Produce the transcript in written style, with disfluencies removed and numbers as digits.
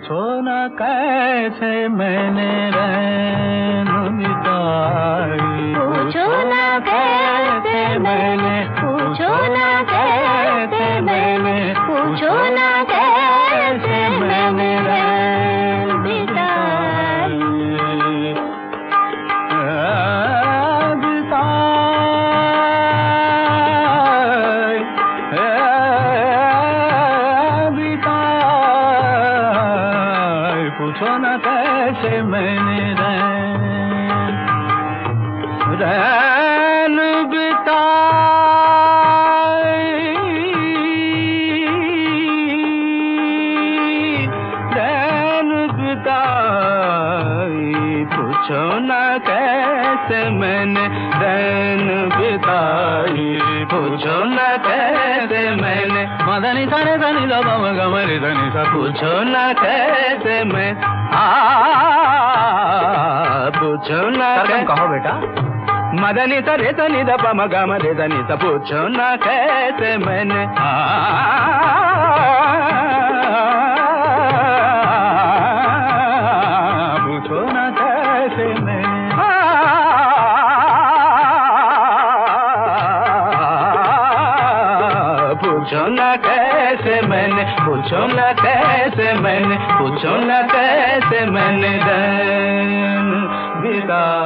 पूछो न कैसे मैंने रैन बिताई, पूछो न कैसे मैंने, पूछो न कैसे मैंने, पूछो न कैसे मैंने रैन बिताई। पूछो न कैसे मैंने रैन बिताई, रैन बिताई। पूछो न कैसे मैंने रैन बिताई, पूछो न कैसे मैंने मदनी सारे धनी दबा गमरे धनी सा। पूछो न कैसे मैं पूछो न कहो बेटा। मदनी तरे धनी दबा मगा मरे धनी सा। पूछो न कैसे मैंने पूछो न कैसे मैं पूछो न कैसे मैंने, पूछो न कैसे मैंने, पूछो न कैसे मैंने रैन बिताई।